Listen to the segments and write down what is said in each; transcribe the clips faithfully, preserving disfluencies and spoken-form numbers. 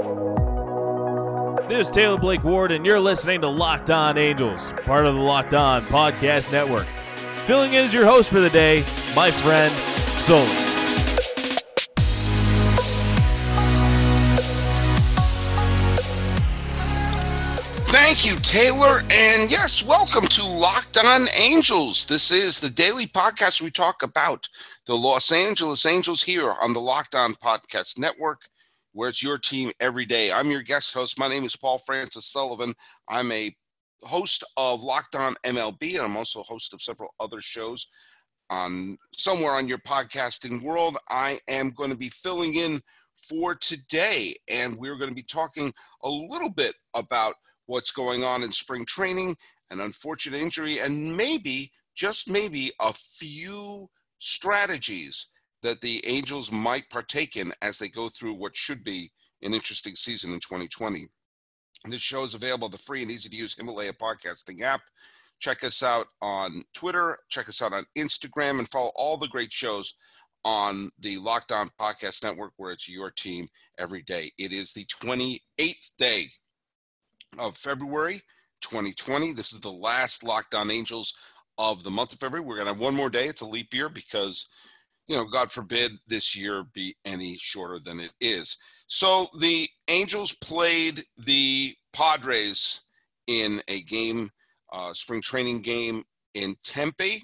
This is Taylor Blake Ward, and you're listening to Locked On Angels, part of the Locked On Podcast Network. Filling in as your host for the day, my friend, Sully. Thank you, Taylor, and yes, welcome to Locked On Angels. This is the daily podcast where we talk about the Los Angeles Angels here on the Locked On Podcast Network, where it's your team every day. I'm your guest host. My name is Paul Francis Sullivan. I'm a host of Locked On M L B, and I'm also a host of several other shows on somewhere on your podcasting world. I am going to be filling in for today, and we're going to be talking a little bit about what's going on in spring training, an unfortunate injury, and maybe, just maybe, a few strategies that the Angels might partake in as they go through what should be an interesting season in twenty twenty. This show is available on the free and easy-to-use Himalaya podcasting app. Check us out on Twitter, check us out on Instagram, and follow all the great shows on the Locked On Podcast Network, where it's your team every day. It is the twenty-eighth day of February twenty twenty. This is the last Locked On Angels of the month of February. We're going to have one more day. It's a leap year because, you know, God forbid this year be any shorter than it is. So the Angels played the Padres in a game, uh, spring training game in Tempe,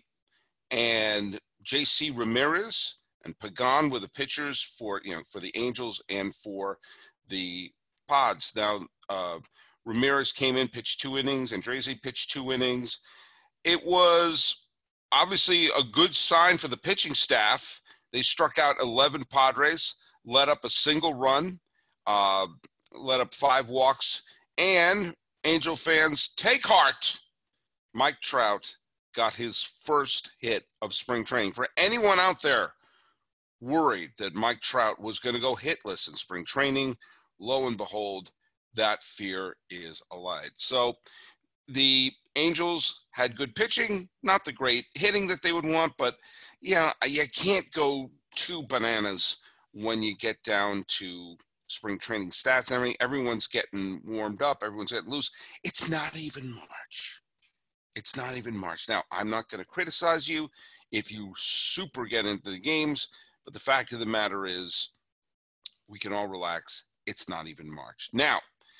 and J C Ramirez and Pagan were the pitchers for, you know, for the Angels and for the Pods. Now, uh, Ramirez came in, pitched two innings, and Andrese pitched two innings. It was obviously a good sign for the pitching staff. They struck out eleven Padres, let up a single run, uh, let up five walks, and Angel fans, take heart. Mike Trout got his first hit of spring training. For anyone out there worried that Mike Trout was going to go hitless in spring training, lo and behold, that fear is allayed. So the Angels had good pitching, not the great hitting that they would want, but yeah, you can't go too bananas when you get down to spring training stats. I mean, everyone's getting warmed up, everyone's getting loose. It's not even March. It's not even March. Now, I'm not going to criticize you if you super get into the games, but the fact of the matter is we can all relax. It's not even March. Now,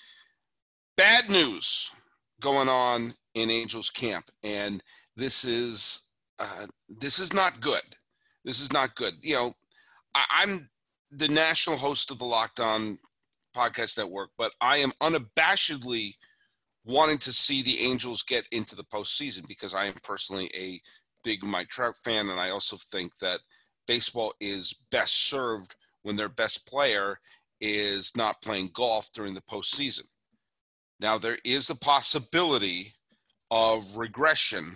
bad news going on in Angels camp, and this is uh, this is not good. This is not good. You know, I, I'm the national host of the Locked On Podcast Network, but I am unabashedly wanting to see the Angels get into the postseason because I am personally a big Mike Trout fan, and I also think that baseball is best served when their best player is not playing golf during the postseason. Now, there is a possibility of regression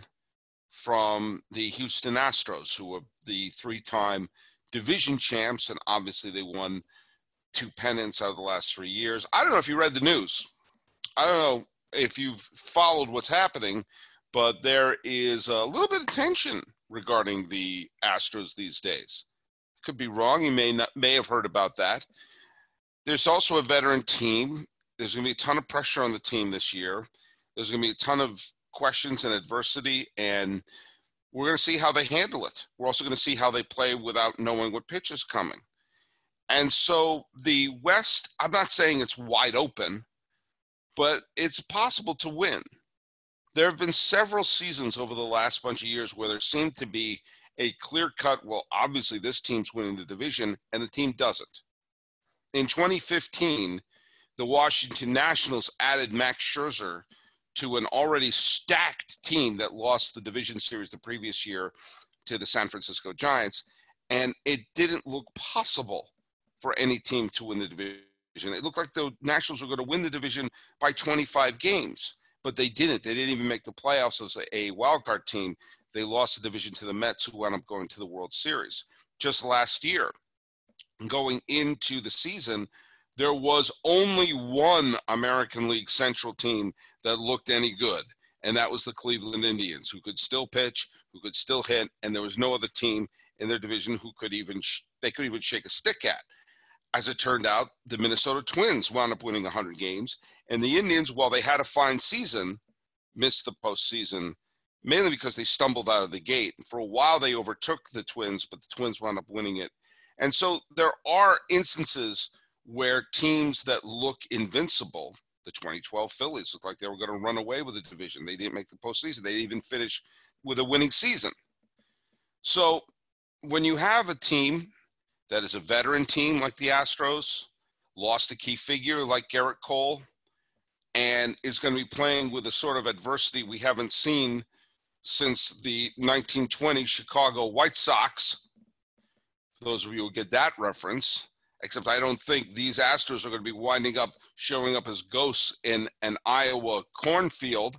from the Houston Astros, who are the three-time division champs, and obviously they won two pennants out of the last three years. I don't know if you read the news. I don't know if you've followed what's happening, but there is a little bit of tension regarding the Astros these days. Could be wrong. You may not, may have heard about that. There's also a veteran team. There's going to be a ton of pressure on the team this year. There's going to be a ton of questions and adversity, and we're going to see how they handle it. We're also going to see how they play without knowing what pitch is coming. And so the West, I'm not saying it's wide open, but it's possible to win. There have been several seasons over the last bunch of years where there seemed to be a clear-cut, well, obviously this team's winning the division, and the team doesn't. In twenty fifteen, the Washington Nationals added Max Scherzer to an already stacked team that lost the division series the previous year to the San Francisco Giants, and it didn't look possible for any team to win the division. It looked like the Nationals were going to win the division by twenty-five games, but they didn't. They didn't even make the playoffs as a wildcard team. They lost the division to the Mets, who wound up going to the World Series. Just last year, going into the season, there was only one American League Central team that looked any good, and that was the Cleveland Indians, who could still pitch, who could still hit, and there was no other team in their division who could even sh- they could even shake a stick at. as it turned out, the Minnesota Twins wound up winning one hundred games, and the Indians, while they had a fine season, missed the postseason, mainly because they stumbled out of the gate. For a while, they overtook the Twins, but the Twins wound up winning it. And so there are instances where teams that look invincible, the twenty twelve Phillies looked like they were going to run away with the division. They didn't make the postseason. They didn't even finish with a winning season. So when you have a team that is a veteran team like the Astros, lost a key figure like Gerrit Cole, and is going to be playing with a sort of adversity we haven't seen since the nineteen twenty Chicago White Sox, for those of you who get that reference, except I don't think these Astros are going to be winding up showing up as ghosts in an Iowa cornfield.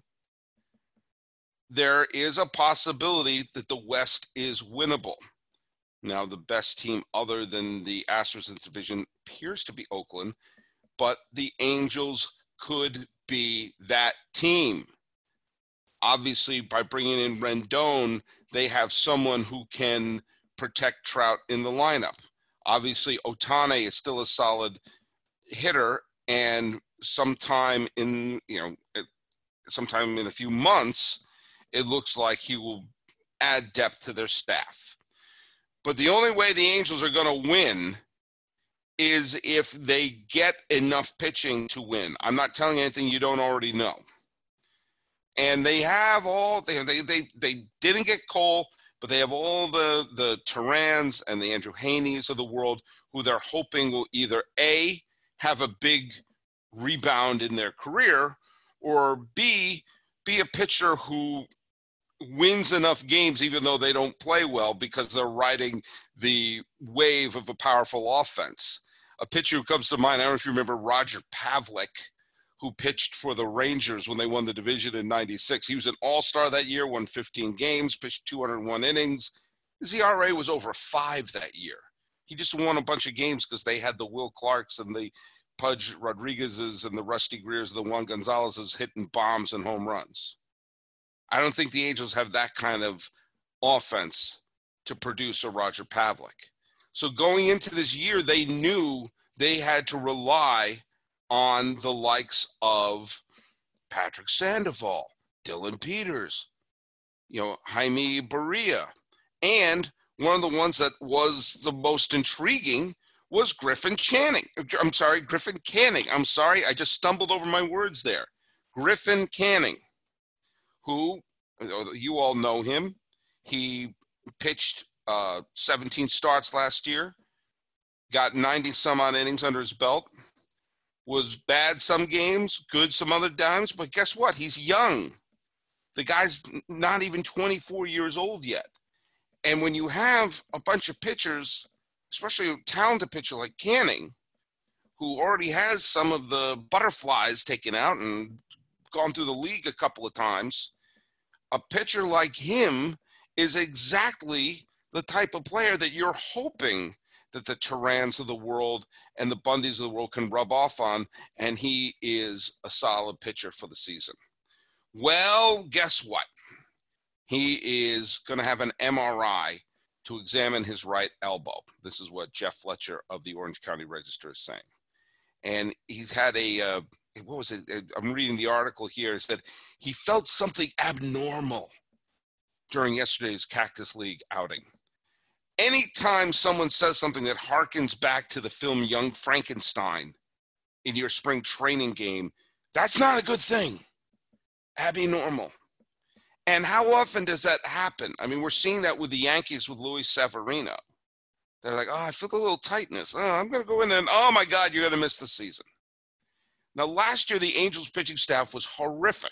There is a possibility that the West is winnable. Now, the best team other than the Astros in the division appears to be Oakland, but the Angels could be that team. Obviously, by bringing in Rendon, they have someone who can protect Trout in the lineup. Obviously, Ohtani is still a solid hitter, and sometime in, you know, sometime in a few months, it looks like he will add depth to their staff. But the only way the Angels are going to win is if they get enough pitching to win. I'm not telling you anything you don't already know. And they have all they they they, they didn't get Cole, but they have all the the Terrans and the Andrew Heaney's of the world who they're hoping will either A, have a big rebound in their career, or B, be a pitcher who wins enough games even though they don't play well because they're riding the wave of a powerful offense. A pitcher who comes to mind, I don't know if you remember Roger Pavlik, who pitched for the Rangers when they won the division in ninety-six. He was an all-star that year, won fifteen games, pitched two hundred one innings. His E R A was over five that year. He just won a bunch of games because they had the Will Clarks and the Pudge Rodriguez's and the Rusty Greers, the Juan Gonzalez's hitting bombs and home runs. I don't think the Angels have that kind of offense to produce a Roger Pavlik. So going into this year, they knew they had to rely on the likes of Patrick Sandoval, Dylan Peters, you know, Jaime Barria. And one of the ones that was the most intriguing was Griffin Channing. I'm sorry, Griffin Canning. I'm sorry, I just stumbled over my words there. Griffin Canning, who, you all know him. He pitched uh, seventeen starts last year, got ninety some odd innings under his belt, was bad some games, good some other times, but guess what? He's young. The guy's not even twenty-four years old yet. And when you have a bunch of pitchers, especially a talented pitcher like Canning, who already has some of the butterflies taken out and gone through the league a couple of times, a pitcher like him is exactly the type of player that you're hoping that the Terrans of the world and the Bundys of the world can rub off on, and he is a solid pitcher for the season. Well, guess what? He is going to have an M R I to examine his right elbow. This is what Jeff Fletcher of the Orange County Register is saying. And he's had a, uh, what was it? I'm reading the article here. It said he felt something abnormal during yesterday's Cactus League outing. Anytime someone says something that harkens back to the film Young Frankenstein in your spring training game, that's not a good thing. Abnormal. And how often does that happen? I mean, we're seeing that with the Yankees with Luis Severino. They're like, oh, I feel a little tightness. Oh, I'm going to go in and, oh, my God, you're going to miss the season. Now, last year, the Angels pitching staff was horrific.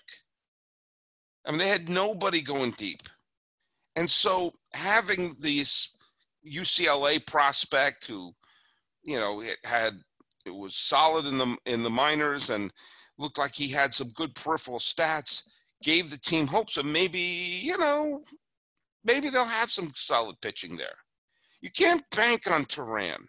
I mean, they had nobody going deep. And so having these U C L A prospect who, you know, it had it was solid in the in the minors and looked like he had some good peripheral stats, gave the team hopes of maybe, you know, maybe they'll have some solid pitching there. You can't bank on Terran.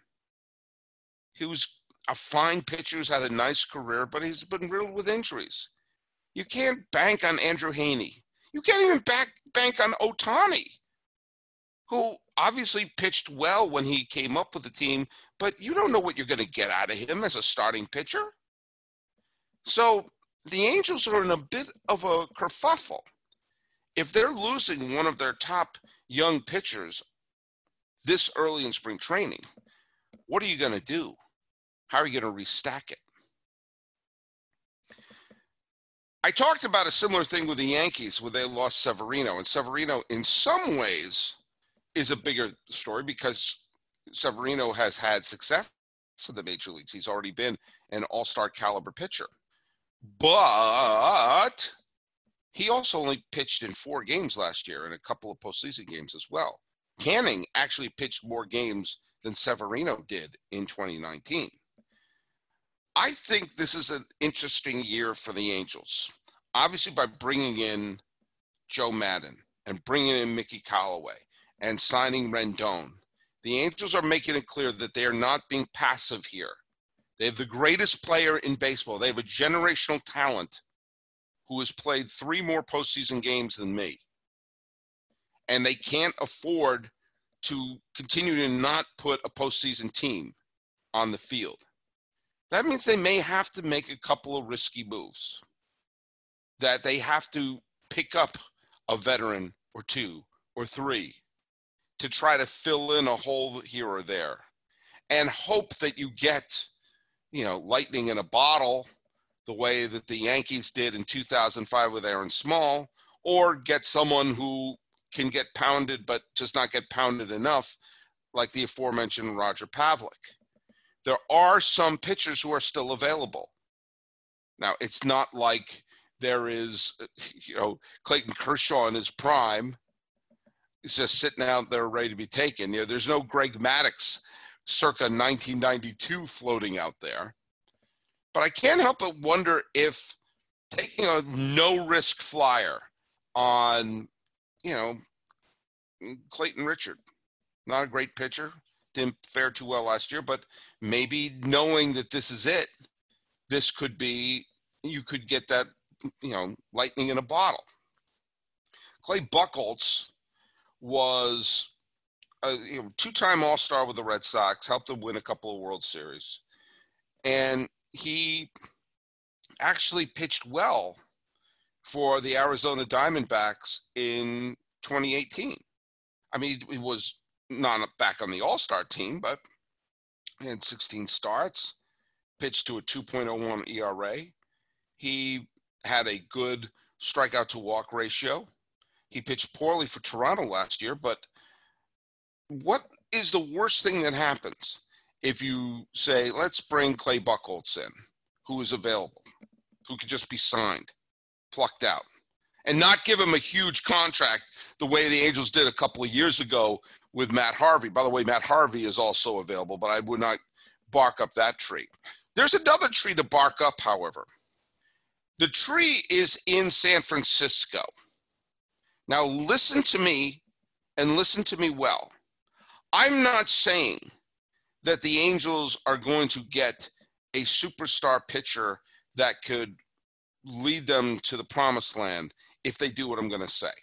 He was a fine pitcher who's had a nice career, but he's been riddled with injuries. You can't bank on Andrew Heaney. You can't even back, bank on Ohtani, who obviously pitched well when he came up with the team, but you don't know what you're going to get out of him as a starting pitcher. So the Angels are in a bit of a kerfuffle. If they're losing one of their top young pitchers this early in spring training, what are you going to do? How are you going to restack it? I talked about a similar thing with the Yankees where they lost Severino, and Severino in some ways is a bigger story because Severino has had success in the major leagues. He's already been an all-star caliber pitcher. But he also only pitched in four games last year and a couple of postseason games as well. Canning actually pitched more games than Severino did in twenty nineteen. I think this is an interesting year for the Angels. Obviously, by bringing in Joe Maddon and bringing in Mickey Callaway and signing Rendon, the Angels are making it clear that they are not being passive here. They have the greatest player in baseball. They have a generational talent who has played three more postseason games than me. And they can't afford to continue to not put a postseason team on the field. That means they may have to make a couple of risky moves, that they have to pick up a veteran or two or three to try to fill in a hole here or there and hope that you get, you know, lightning in a bottle the way that the Yankees did in two thousand five with Aaron Small, or get someone who can get pounded but just not get pounded enough, like the aforementioned Roger Pavlik. There are some pitchers who are still available. Now, it's not like there is, you know, Clayton Kershaw in his prime. He's just sitting out there ready to be taken. You know, there's no Greg Maddux circa nineteen ninety-two floating out there. But I can't help but wonder if taking a no-risk flyer on, you know, Clayton Richard, not a great pitcher, didn't fare too well last year, but maybe knowing that this is it, this could be, you could get that, you know, lightning in a bottle. Clay Buchholz was a you know, two-time All-Star with the Red Sox, helped them win a couple of World Series. And he actually pitched well for the Arizona Diamondbacks in twenty eighteen. I mean, he was not back on the All-Star team, but he had sixteen starts, pitched to a two point oh one E R A. He had a good strikeout to walk ratio. He pitched poorly for Toronto last year, but what is the worst thing that happens if you say, let's bring Clay Buchholz in, who is available, who could just be signed, plucked out, and not give him a huge contract the way the Angels did a couple of years ago with Matt Harvey. By the way, Matt Harvey is also available, but I would not bark up that tree. There's another tree to bark up, however. The tree is in San Francisco. Now, listen to me and listen to me well. I'm not saying that the Angels are going to get a superstar pitcher that could lead them to the promised land if they do what I'm going to say.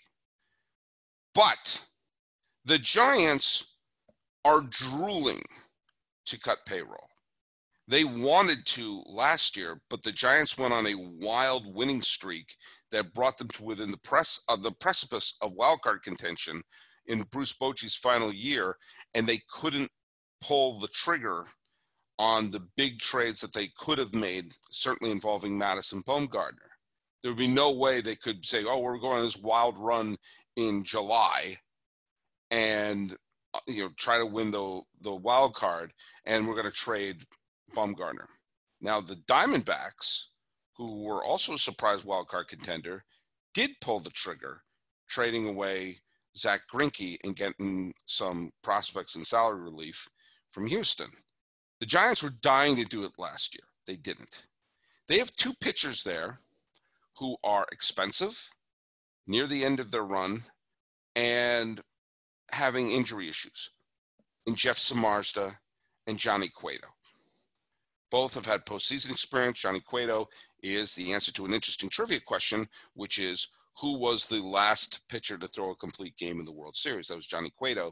But the Giants are drooling to cut payroll. They wanted to last year, but the Giants went on a wild winning streak that brought them to within the press of the precipice of wildcard contention in Bruce Bochy's final year, and they couldn't pull the trigger on the big trades that they could have made, certainly involving Madison Bumgarner. There would be no way they could say, oh, we're going on this wild run in July and, you know, try to win the, the wild card, and we're going to trade Bumgarner. Now, the Diamondbacks, who were also a surprise wild card contender, did pull the trigger, trading away Zach Greinke and getting some prospects and salary relief from Houston. The Giants were dying to do it last year. They didn't. They have two pitchers there who are expensive, near the end of their run, and having injury issues in Jeff Samardzija and Johnny Cueto. Both have had postseason experience. Johnny Cueto is the answer to an interesting trivia question, which is, who was the last pitcher to throw a complete game in the World Series? That was Johnny Cueto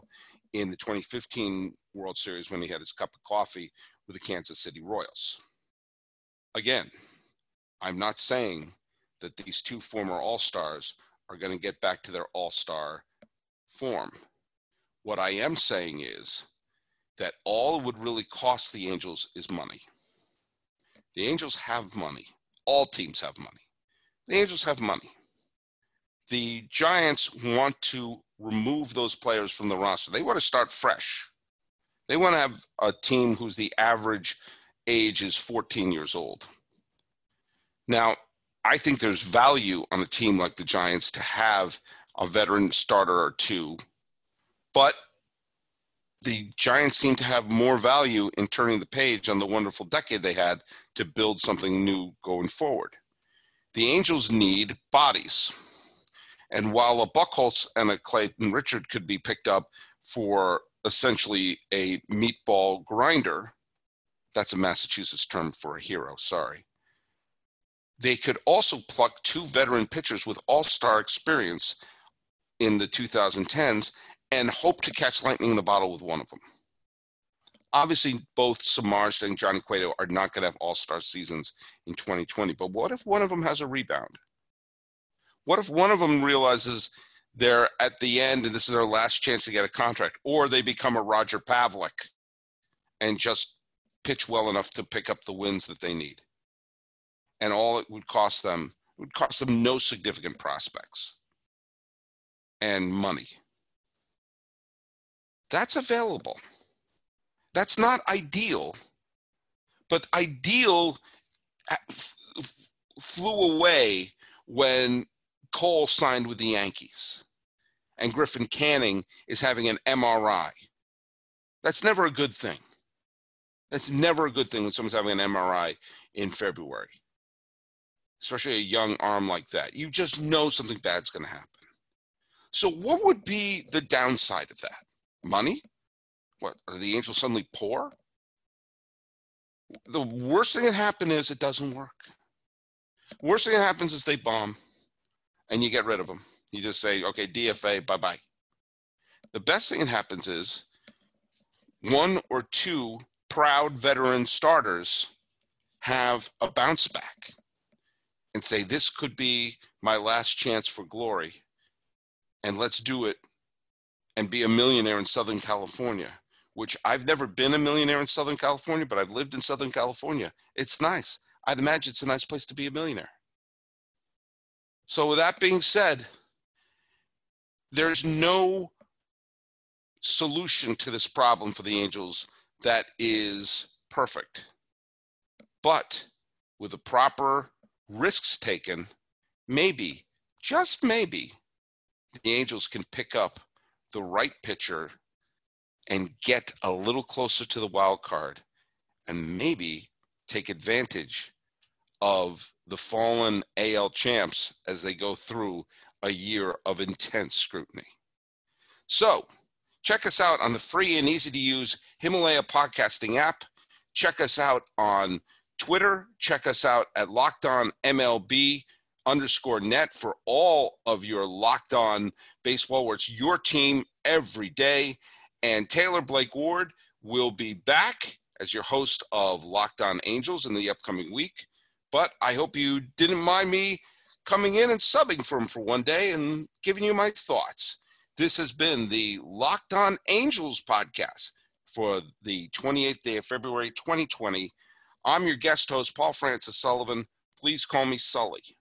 in the twenty fifteen World Series when he had his cup of coffee with the Kansas City Royals. Again, I'm not saying that these two former All-Stars are going to get back to their All-Star form. What I am saying is that all it would really cost the Angels is money. The Angels have money. All teams have money. The Angels have money. The Giants want to remove those players from the roster. They want to start fresh. They want to have a team whose the average age is fourteen years old. Now, I think there's value on a team like the Giants to have a veteran starter or two, but the Giants seem to have more value in turning the page on the wonderful decade they had to build something new going forward. The Angels need bodies. And while a Buchholz and a Clayton Richard could be picked up for essentially a meatball grinder, that's a Massachusetts term for a hero, sorry. They could also pluck two veteran pitchers with all-star experience in the two thousand tens and hope to catch lightning in the bottle with one of them. Obviously, both Samardzija and Johnny Cueto are not going to have all-star seasons in twenty twenty, but what if one of them has a rebound? What if one of them realizes they're at the end and this is their last chance to get a contract, or they become a Roger Pavlik and just pitch well enough to pick up the wins that they need? And all it would cost them, it would cost them no significant prospects and money. That's available. That's not ideal, but ideal f- f- flew away when Cole signed with the Yankees and Griffin Canning is having an M R I. That's never a good thing. That's never a good thing when someone's having an M R I in February, especially a young arm like that. You just know something bad's going to happen. So what would be the downside of that? Money? What, are the Angels suddenly poor? The worst thing that happens is it doesn't work. Worst thing that happens is they bomb and you get rid of them. You just say, okay, D F A, bye-bye. The best thing that happens is one or two proud veteran starters have a bounce back and say, this could be my last chance for glory, and let's do it and be a millionaire in Southern California, which I've never been a millionaire in Southern California, but I've lived in Southern California. It's nice. I'd imagine it's a nice place to be a millionaire. So with that being said, there's no solution to this problem for the Angels that is perfect. But with the proper risks taken, maybe, just maybe, the Angels can pick up the right pitcher and get a little closer to the wild card and maybe take advantage of the fallen A L champs as they go through a year of intense scrutiny. So check us out on the free and easy to use Himalaya podcasting app. Check us out on Twitter. Check us out at Locked On M L B underscore net for all of your Locked On baseball, where it's your team every day. And Taylor Blake Ward will be back as your host of Locked On Angels in the upcoming week. But I hope you didn't mind me coming in and subbing for him for one day and giving you my thoughts. This has been the Locked On Angels podcast for the twenty-eighth day of February, twenty twenty. I'm your guest host, Paul Francis Sullivan. Please call me Sully.